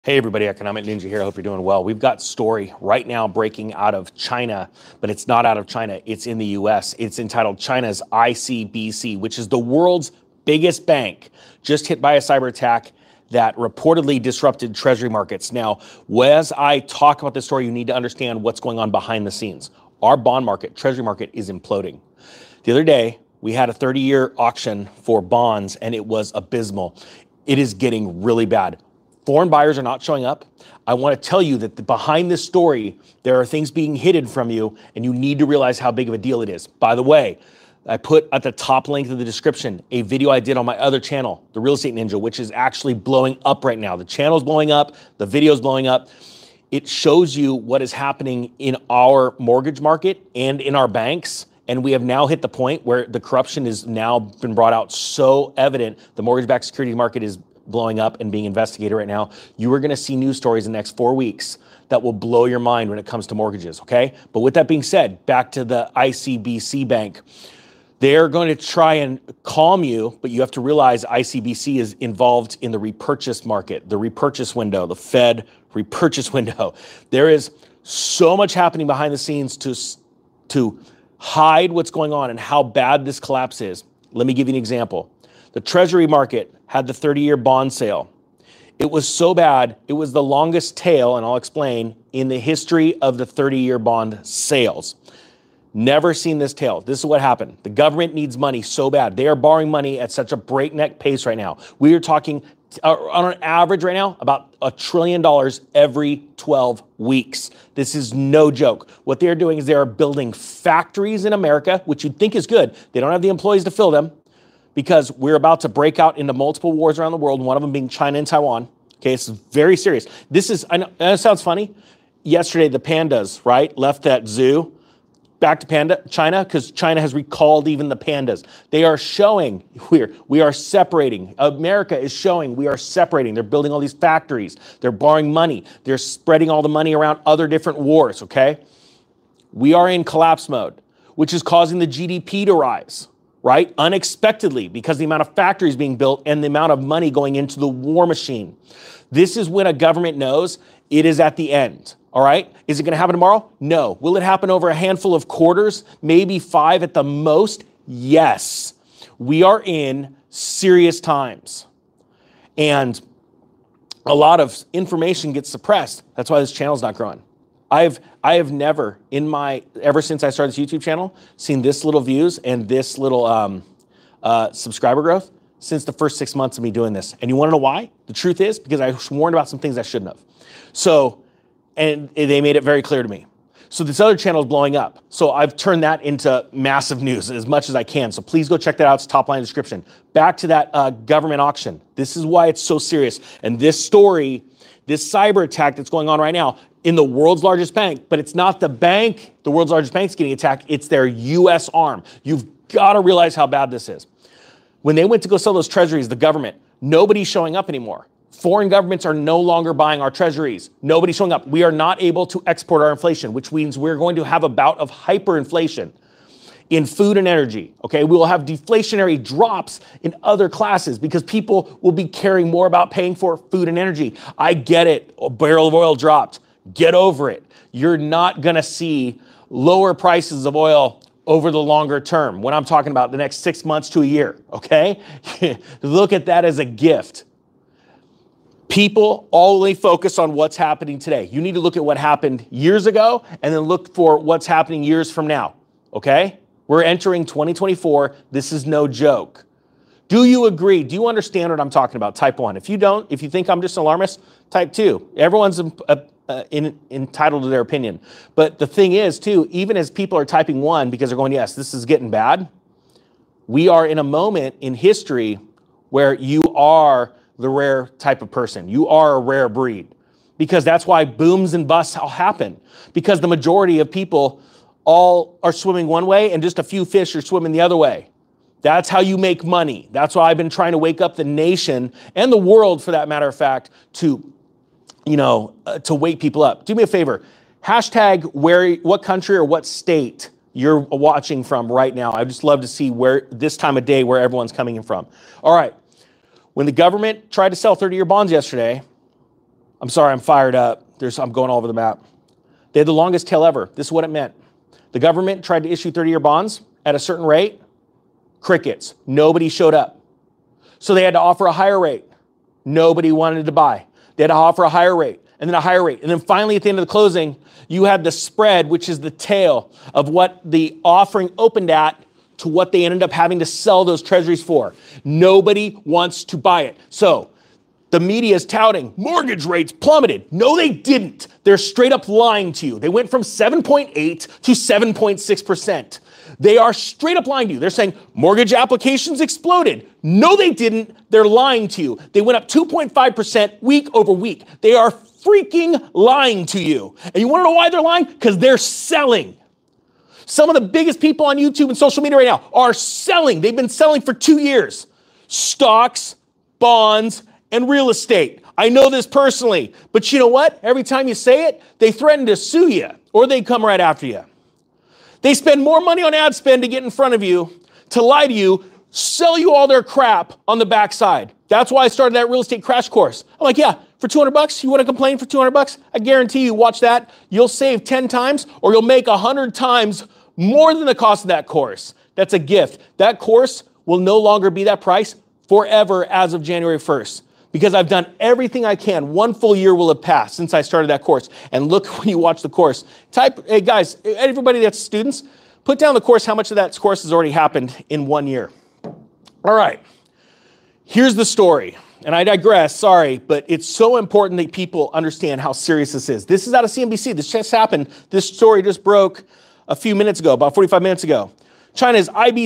Hey everybody, Economic Ninja here. I hope you're doing well. We've got story right now breaking out of China, but it's not out of China. It's in the US. It's entitled China's ICBC, which is the world's biggest bank, just hit by a cyber attack that reportedly disrupted treasury markets. Now, as I talk about this story, you need to understand what's going on behind the scenes. Our bond market, treasury market is imploding. The other day, we had a 30-year auction for bonds and it was abysmal. It is getting really bad. Foreign buyers are not showing up. I want to tell you that behind this story, there are things being hidden from you, and you need to realize how big of a deal it is. By the way, I put at the top link of the description a video I did on my other channel, The Real Estate Ninja, which is actually blowing up right now. The channel's blowing up, the video's blowing up. It shows you what is happening in our mortgage market and in our banks. And we have now hit the point where the corruption has now been brought out so evident. The mortgage-backed security market is blowing up and being investigated right now. You are going to see news stories in the next 4 weeks that will blow your mind when it comes to mortgages, okay? But with that being said, back to the ICBC Bank. They're going to try and calm you, but you have to realize ICBC is involved in the repurchase market, the repurchase window, the Fed repurchase window. There is so much happening behind the scenes to hide what's going on and how bad this collapse is. Let me give you an example. The Treasury market had the 30-year bond sale. It was so bad, it was the longest tail, and I'll explain, in the history of the 30-year bond sales. Never seen this tail. This is what happened. The government needs money so bad. They are borrowing money at such a breakneck pace right now. We are talking, on an average right now, about $1 trillion every 12 weeks. This is no joke. What they are doing is they are building factories in America, which you'd think is good. They don't have the employees to fill them, because we're about to break out into multiple wars around the world, one of them being China and Taiwan. Okay, it's very serious. This is, I know it sounds funny. Yesterday, the pandas, right, left that zoo back to China, because China has recalled even the pandas. They are showing we are separating. America is showing we are separating. They're building all these factories. They're borrowing money. They're spreading all the money around other different wars, okay? We are in collapse mode, which is causing the GDP to rise, right? Unexpectedly, because the amount of factories being built and the amount of money going into the war machine. This is when a government knows it is at the end, all right? Is it going to happen tomorrow? No. Will it happen over a handful of quarters? Maybe 5 at the most? Yes. We are in serious times. And a lot of information gets suppressed. That's why this channel's not growing. I have never ever since I started this YouTube channel, seen this little views and this little subscriber growth since the first 6 months of me doing this. And you want to know why? The truth is because I warned about some things I shouldn't have. So, and they made it very clear to me. So this other channel is blowing up. So I've turned that into massive news as much as I can. So please go check that out. It's top line description. Back to that government auction. This is why it's so serious. And this story, this cyber attack that's going on right now, in the world's largest bank, but it's not the bank, the world's largest bank's getting attacked, it's their US arm. You've got to realize how bad this is. When they went to go sell those treasuries, the government, nobody's showing up anymore. Foreign governments are no longer buying our treasuries. Nobody's showing up. We are not able to export our inflation, which means we're going to have a bout of hyperinflation in food and energy, okay? We will have deflationary drops in other classes because people will be caring more about paying for food and energy. I get it, a barrel of oil dropped. Get over it. You're not going to see lower prices of oil over the longer term. When I'm talking about the next 6 months to a year, okay? Look at that as a gift. People only focus on what's happening today. You need to look at what happened years ago and then look for what's happening years from now, okay? We're entering 2024. This is no joke. Do you agree? Do you understand what I'm talking about? Type 1. If you don't, if you think I'm just an alarmist, type 2. Everyone's entitled to their opinion. But the thing is, too, even as people are typing 1 because they're going, yes, this is getting bad, we are in a moment in history where you are the rare type of person. You are a rare breed. Because that's why booms and busts all happen. Because the majority of people all are swimming one way and just a few fish are swimming the other way. That's how you make money. That's why I've been trying to wake up the nation and the world, for that matter of fact, to wake people up. Do me a favor. Hashtag what country or what state you're watching from right now. I'd just love to see where this time of day where everyone's coming in from. All right. When the government tried to sell 30-year bonds yesterday, I'm sorry, I'm fired up. I'm going all over the map. They had the longest tail ever. This is what it meant. The government tried to issue 30-year bonds at a certain rate. Crickets. Nobody showed up. So they had to offer a higher rate. Nobody wanted to buy. They had to offer a higher rate, and then a higher rate. And then finally, at the end of the closing, you had the spread, which is the tail of what the offering opened at to what they ended up having to sell those treasuries for. Nobody wants to buy it. So the media is touting mortgage rates plummeted. No, they didn't. They're straight up lying to you. They went from 7.8 to 7.6%. They are straight up lying to you. They're saying mortgage applications exploded. No, they didn't. They're lying to you. They went up 2.5% week over week. They are freaking lying to you. And you want to know why they're lying? Because they're selling. Some of the biggest people on YouTube and social media right now are selling. They've been selling for 2 years. Stocks, bonds, and real estate. I know this personally. But you know what? Every time you say it, they threaten to sue you or they come right after you. They spend more money on ad spend to get in front of you, to lie to you, sell you all their crap on the backside. That's why I started that real estate crash course. I'm like, yeah, for $200, you want to complain for $200? I guarantee you, watch that. You'll save 10 times or you'll make 100 times more than the cost of that course. That's a gift. That course will no longer be that price forever as of January 1st. Because I've done everything I can. 1 full year will have passed since I started that course. And look, when you watch the course, hey guys, everybody that's students, put down the course, how much of that course has already happened in 1 year. All right, here's the story. And I digress, sorry, but it's so important that people understand how serious this is. This is out of CNBC. This just happened. This story just broke a few minutes ago, about 45 minutes ago. China's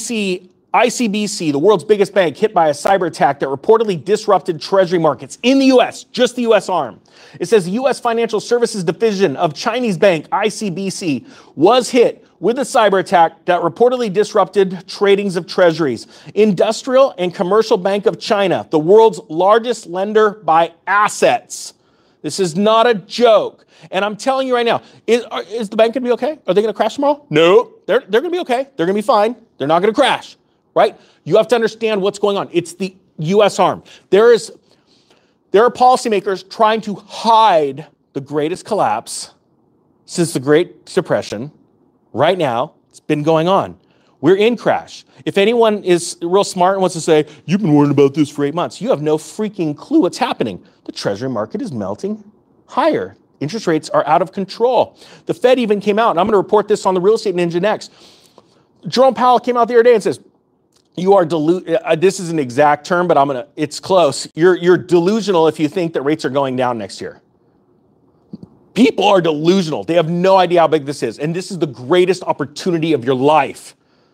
ICBC, the world's biggest bank, hit by a cyber attack that reportedly disrupted treasury markets in the U.S., just the U.S. arm. It says the U.S. Financial Services Division of Chinese bank ICBC was hit with a cyber attack that reportedly disrupted tradings of treasuries. Industrial and Commercial Bank of China, the world's largest lender by assets. This is not a joke. And I'm telling you right now, is the bank going to be okay? Are they going to crash tomorrow? No, they're going to be okay. They're going to be fine. They're not going to crash. Right? You have to understand what's going on. It's the U.S. arm. There are policymakers trying to hide the greatest collapse since the Great Depression. Right now, it's been going on. We're in crash. If anyone is real smart and wants to say, you've been worrying about this for 8 months, you have no freaking clue what's happening. The Treasury market is melting higher. Interest rates are out of control. The Fed even came out, and I'm going to report this on the Real Estate Ninja next. Jerome Powell came out the other day and says, you are this is an exact term, but it's close. You're delusional if you think that rates are going down next year. People are delusional. They have no idea how big this is. And this is the greatest opportunity of your life.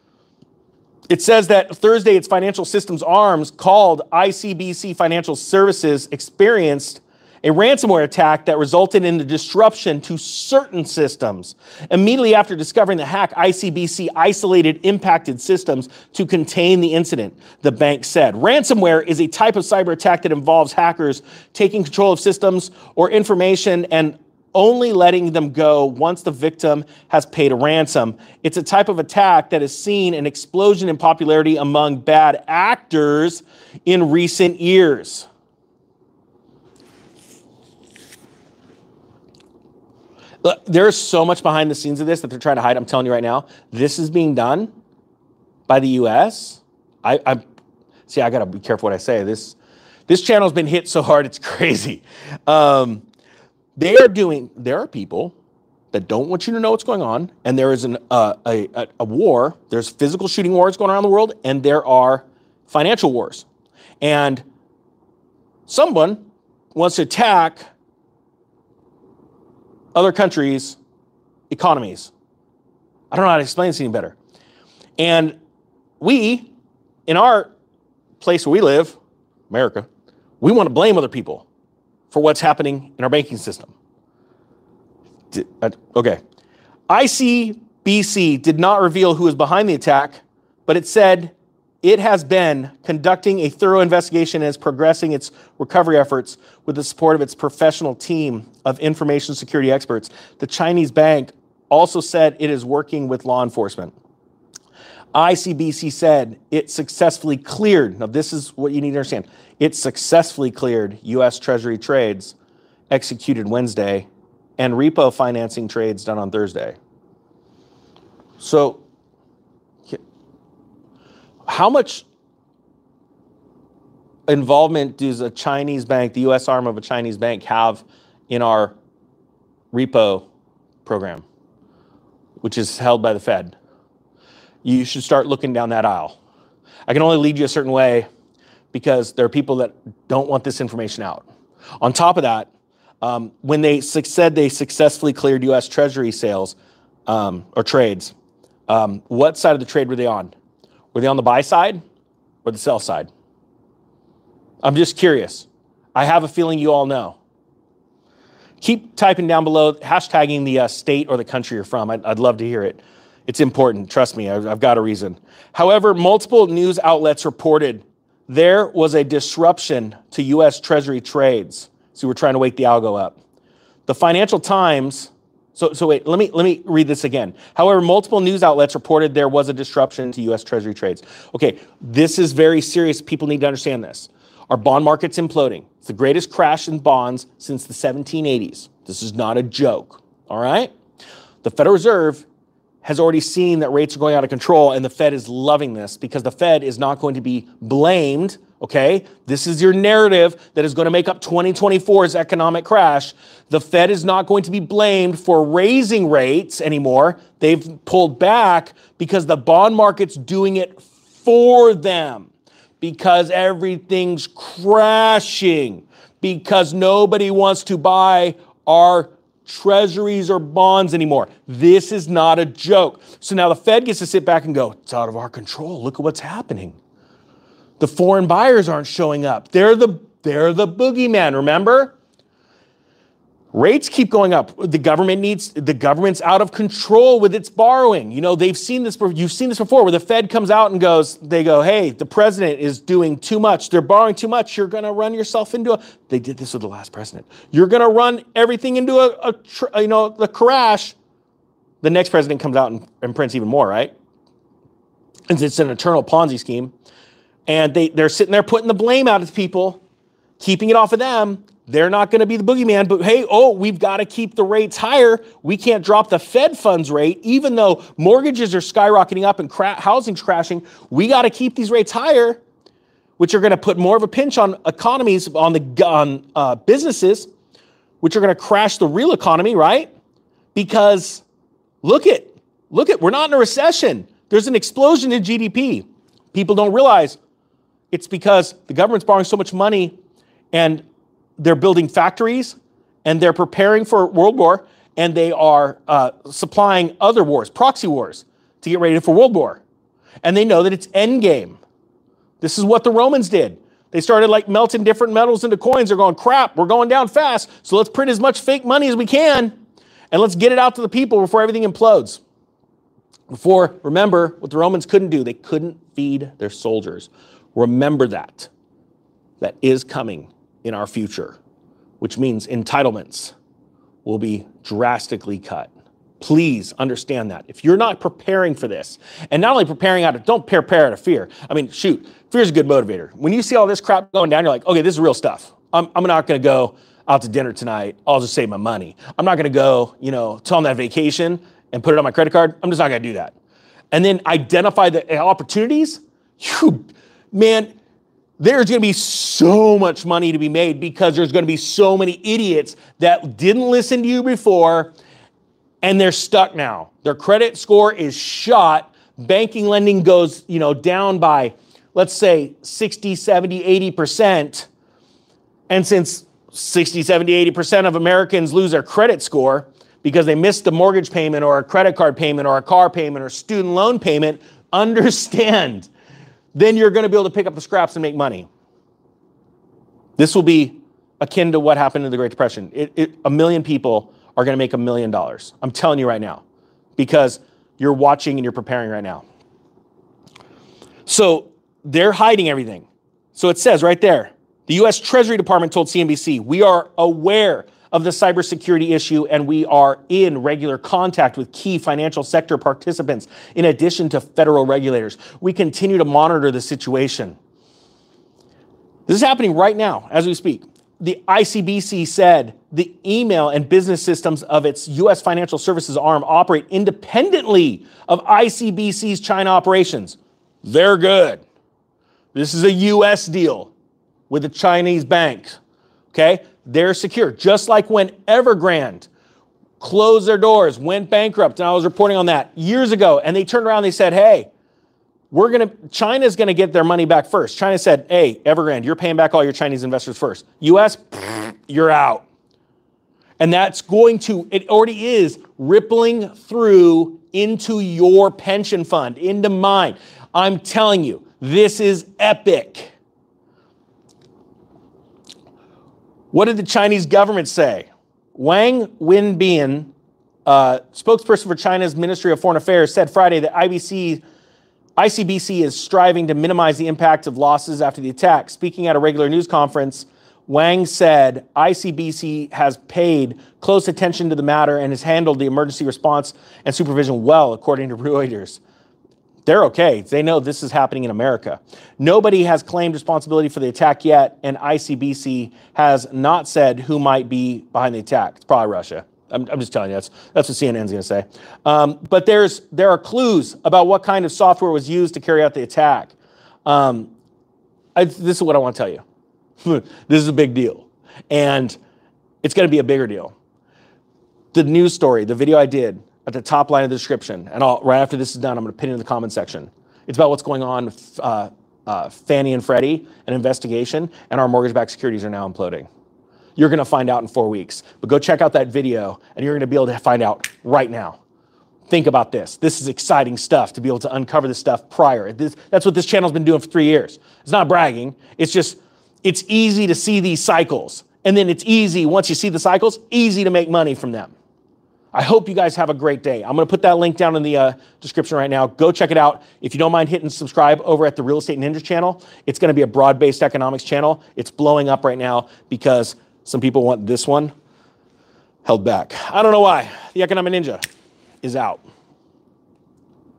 It says that Thursday, its financial systems arms called ICBC Financial Services experienced a ransomware attack that resulted in the disruption to certain systems. Immediately after discovering the hack, ICBC isolated impacted systems to contain the incident, the bank said. Ransomware is a type of cyber attack that involves hackers taking control of systems or information and only letting them go once the victim has paid a ransom. It's a type of attack that has seen an explosion in popularity among bad actors in recent years. Look, there's so much behind the scenes of this that they're trying to hide. I'm telling you right now, this is being done by the U.S. I got to be careful what I say. This channel's been hit so hard, it's crazy. There are people that don't want you to know what's going on, and there is a war. There's physical shooting wars going around the world, and there are financial wars. And someone wants to attack other countries' economies. I don't know how to explain this any better. And we, in our place where we live, America, we want to blame other people for what's happening in our banking system. Okay. ICBC did not reveal who was behind the attack, but it said it has been conducting a thorough investigation and is progressing its recovery efforts with the support of its professional team of information security experts. The Chinese bank also said it is working with law enforcement. ICBC said it successfully cleared, now this is what you need to understand, it successfully cleared U.S. Treasury trades executed Wednesday and repo financing trades done on Thursday. So how much involvement does a Chinese bank, the US arm of a Chinese bank, have in our repo program, which is held by the Fed? You should start looking down that aisle. I can only lead you a certain way because there are people that don't want this information out. On top of that, when they said they successfully cleared US Treasury sales or trades, what side of the trade were they on? Were they on the buy side or the sell side? I'm just curious. I have a feeling you all know. Keep typing down below, hashtagging the state or the country you're from. I'd love to hear it. It's important. Trust me, I've got a reason. However, multiple news outlets reported there was a disruption to U.S. Treasury trades. So we're trying to wake the algo up. The Financial Times, so wait, let me read this again. However, multiple news outlets reported there was a disruption to U.S. Treasury trades. Okay, this is very serious. People need to understand this. Our bond market's imploding. It's the greatest crash in bonds since the 1780s. This is not a joke, all right? The Federal Reserve has already seen that rates are going out of control, and the Fed is loving this because the Fed is not going to be blamed, okay? This is your narrative that is going to make up 2024's economic crash. The Fed is not going to be blamed for raising rates anymore. They've pulled back because the bond market's doing it for them, because everything's crashing, because nobody wants to buy our treasuries or bonds anymore. This is not a joke. So now the Fed gets to sit back and go, it's out of our control. Look at what's happening. The foreign buyers aren't showing up. They're the boogeyman, remember? Rates keep going up. The government's out of control with its borrowing. You know, you've seen this before where the Fed comes out and they go, hey, the president is doing too much. They're borrowing too much. You're going to run yourself into they did this with the last president. You're going to run everything into the crash. The next president comes out and prints even more, right? And it's an eternal Ponzi scheme. And they're sitting there putting the blame out at people, keeping it off of them. They're not going to be the boogeyman, but hey, we've got to keep the rates higher. We can't drop the Fed funds rate, even though mortgages are skyrocketing up and housing's crashing. We got to keep these rates higher, which are going to put more of a pinch on economies, on businesses, which are going to crash the real economy, right? Because look at, we're not in a recession. There's an explosion in GDP. People don't realize it's because the government's borrowing so much money and they're building factories and they're preparing for World War, and they are supplying other wars, proxy wars, to get ready for World War. And they know that it's end game. This is what the Romans did. They started melting different metals into coins. They're going, crap, we're going down fast. So let's print as much fake money as we can and let's get it out to the people before everything implodes. Remember what the Romans couldn't do. They couldn't feed their soldiers. Remember that. That is coming in our future, which means entitlements will be drastically cut. Please understand that. If you're not preparing for this, and not only don't prepare out of fear. I mean, shoot, fear is a good motivator. When you see all this crap going down, you're like, okay, this is real stuff. I'm not going to go out to dinner tonight. I'll just save my money. I'm not going to go, on that vacation and put it on my credit card. I'm just not going to do that. And then identify the opportunities. Man, there's going to be so much money to be made because there's going to be so many idiots that didn't listen to you before and they're stuck now. Their credit score is shot. Banking lending goes, down by, let's say, 60, 70, 80%. And since 60, 70, 80% of Americans lose their credit score because they missed a mortgage payment or a credit card payment or a car payment or student loan payment, understand, then you're going to be able to pick up the scraps and make money. This will be akin to what happened in the Great Depression. 1 million people are going to make $1 million. I'm telling you right now, because you're watching and you're preparing right now. So they're hiding everything. So it says right there, the U.S. Treasury Department told CNBC, we are aware of the cybersecurity issue, and we are in regular contact with key financial sector participants, in addition to federal regulators. We continue to monitor the situation. This is happening right now as we speak. the ICBC said the email and business systems of its U.S. financial services arm operate independently of ICBC's China operations. They're good. This is a U.S. deal with a Chinese bank. Okay? They're secure. Just like when Evergrande closed their doors, went bankrupt, and I was reporting on that years ago, and they turned around and they said, hey, China's going to get their money back first. China said, hey, Evergrande, you're paying back all your Chinese investors first. U.S., you're out. And that's it already is rippling through into your pension fund, into mine. I'm telling you, this is epic. What did the Chinese government say? Wang Wenbin, spokesperson for China's Ministry of Foreign Affairs, said Friday that ICBC is striving to minimize the impact of losses after the attack. Speaking at a regular news conference, Wang said ICBC has paid close attention to the matter and has handled the emergency response and supervision well, according to Reuters. They're okay. They know this is happening in America. Nobody has claimed responsibility for the attack yet, and ICBC has not said who might be behind the attack. It's probably Russia. I'm just telling you, that's what CNN's going to say. But there are clues about what kind of software was used to carry out the attack. This is what I want to tell you. This is a big deal. And it's going to be a bigger deal. The news story, the video I did at the top line of the description, and right after this is done, I'm going to pin it in the comment section. It's about what's going on with Fannie and Freddie, an investigation, and our mortgage-backed securities are now imploding. You're going to find out in 4 weeks. But go check out that video, and you're going to be able to find out right now. Think about this. This is exciting stuff to be able to uncover this stuff prior. That's what this channel's been doing for 3 years. It's not bragging. It's just, it's easy to see these cycles. And then it's easy, once you see the cycles, easy to make money from them. I hope you guys have a great day. I'm going to put that link down in the description right now. Go check it out. If you don't mind hitting subscribe over at the Real Estate Ninja channel, it's going to be a broad-based economics channel. It's blowing up right now because some people want this one held back. I don't know why. The Economic Ninja is out.